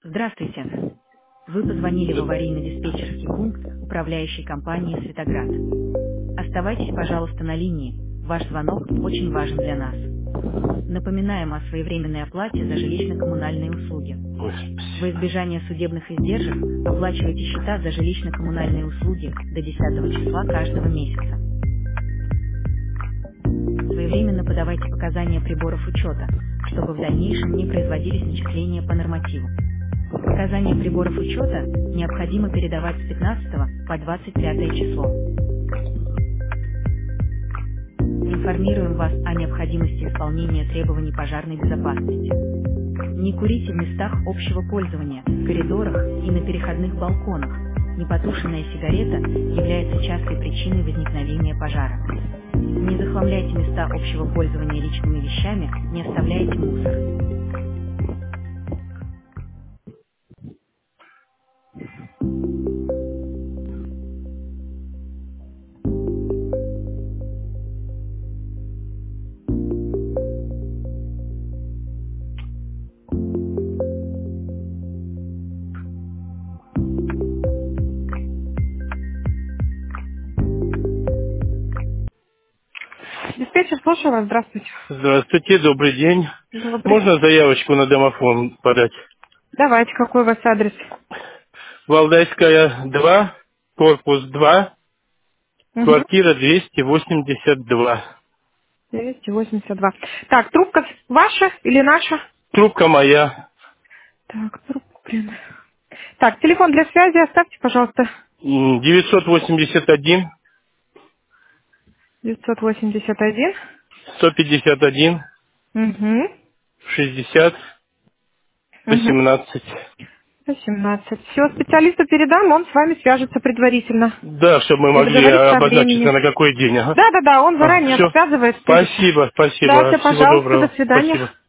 Здравствуйте. Вы позвонили в аварийно-диспетчерский пункт управляющей компании «Светоград». Оставайтесь, пожалуйста, на линии. Ваш звонок очень важен для нас. Напоминаем о своевременной оплате за жилищно-коммунальные услуги. Ой, Во спасибо. избежание судебных издержек оплачивайте счета за жилищно-коммунальные услуги до 10 числа каждого месяца. Своевременно подавайте показания приборов учета, чтобы в дальнейшем не производились начисления по нормативу. Показания приборов учета необходимо передавать с 15 по 25 число. Информируем вас о необходимости исполнения требований пожарной безопасности. Не курите в местах общего пользования, в коридорах и на переходных балконах. Непотушенная сигарета является частой причиной возникновения пожара. Не захламляйте места общего пользования личными вещами, не оставляйте мусор. Диспетчер, слушаю вас, здравствуйте. Здравствуйте, добрый день. Добрый. Можно заявочку на домофон подать? Давайте, какой у вас адрес? Валдайская, 2, корпус 2, Угу. квартира 282. 282. Так, трубка ваша или наша? Трубка моя. Так, трубка, блин. Так, телефон для связи оставьте, пожалуйста. 981, 981. 151, Угу. 60, Угу. 18. 18. Все, специалисту передам, он с вами свяжется предварительно. Да, чтобы мы И могли договорится о обозначиться времени. на какой день. Ага. Да-да-да, он заранее Все. связывается, пишет. Спасибо, Да, спасибо. все, Всего пожалуйста, до доброго. свидания. Спасибо.